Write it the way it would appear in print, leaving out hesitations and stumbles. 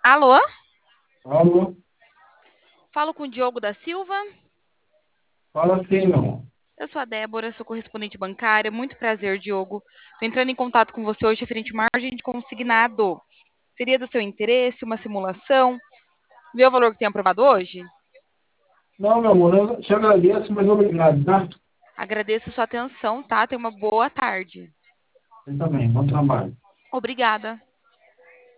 Alô? Alô, Falo com o Diogo da Silva. fala assim, não. Eu sou a Débora, sou correspondente bancária. Muito prazer, Diogo. Tô entrando em contato com você hoje referente à margem de consignado. Seria do seu interesse uma simulação? Vê o valor que tem aprovado hoje? Não, meu amor, eu te agradeço, mas obrigado, tá? Agradeço sua atenção, tá? Tenha uma boa tarde. Você também, bom trabalho. Obrigada.